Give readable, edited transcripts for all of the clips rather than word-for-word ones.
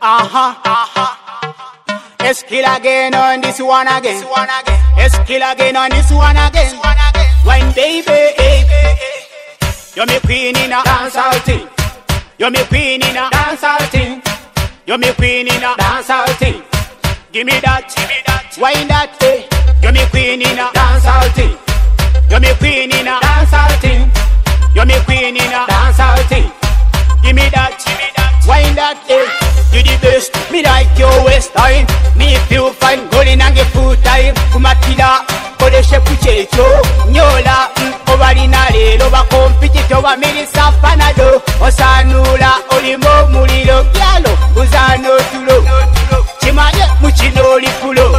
Let's kill again on this one again. Let's kill again on this one again. Wine baby, you're me queen in a dancehall thing. You're me queen in a dancehall thing. You're me queen in a dancehall thing. Give me that, wine that, You're me queen in a dancehall thing. You're me queen in a dancehall thing. You're me queen in a dancehall thing. Give me that, wine that, You the best, me like your waist time. Me feel fine, golden and get food time. Kumatida, kodeshe puchecho. Nyola, ovalinale, loba kompitito wa milisa panado. Osanula, olimo mulilo, gyalo, uzano tulo. Chimaye, muchino lipulo.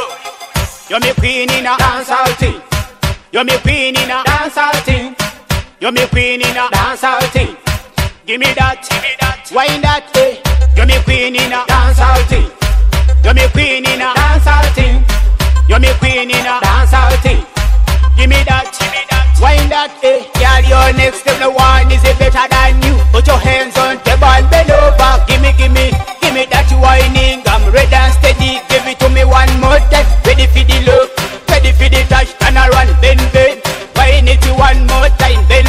You're me queen in a dancehall thing. You're me queen in a dancehall thing. You're me queen in a dancehall thing. Give me that, wine that, You're me queen in a dancehall thing. You're me queen in a dancehall thing. You're me queen in a dancehall thing. Give me that, wine that, Girl, your next step, no one is better than you. Put your hands on the ball, bend over. Give me that whining. I'm ready and steady. Give it to me one more time. Ready for the look, ready for the touch, and I run, bend. Wine it one more time, bend.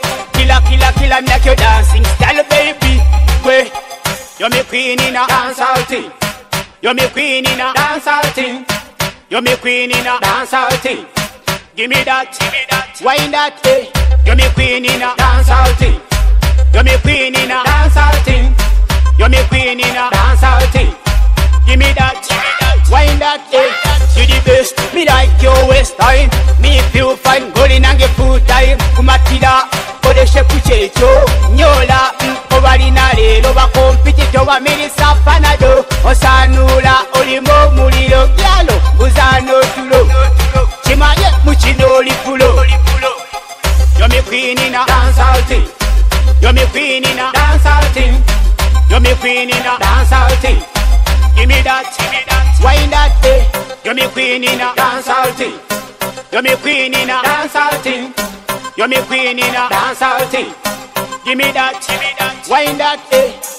Killer, make you dancing style, baby. Wait, you're me queen in a dancehall thing. You're me queen in a dancehall thing. You're me queen in a dancehall thing. Give me that, wine that, You're me queen in a dancehall thing. You're me queen in a dancehall thing. You're me queen in a dancehall thing. Give me that, wine that, You the best, me like your waist time. Me feel fine, golden and get food time. Kumatida, kodeshe puchecho. Nyola, ovalinale, loba kompitito wa milisa panado. Osanula, olimo mulilo, gyalo, uzano tulo. Chimaye, muchino lipulo. You're me queen in a dancehall thing. You're me queen in a dancehall thing. You're me queen in a dancehall thing. Give me that, wine that, You're me queen in a dancehall thing. You're me queen in a dancehall thing. You're me queen in a dancehall thing. Give me that, wine that,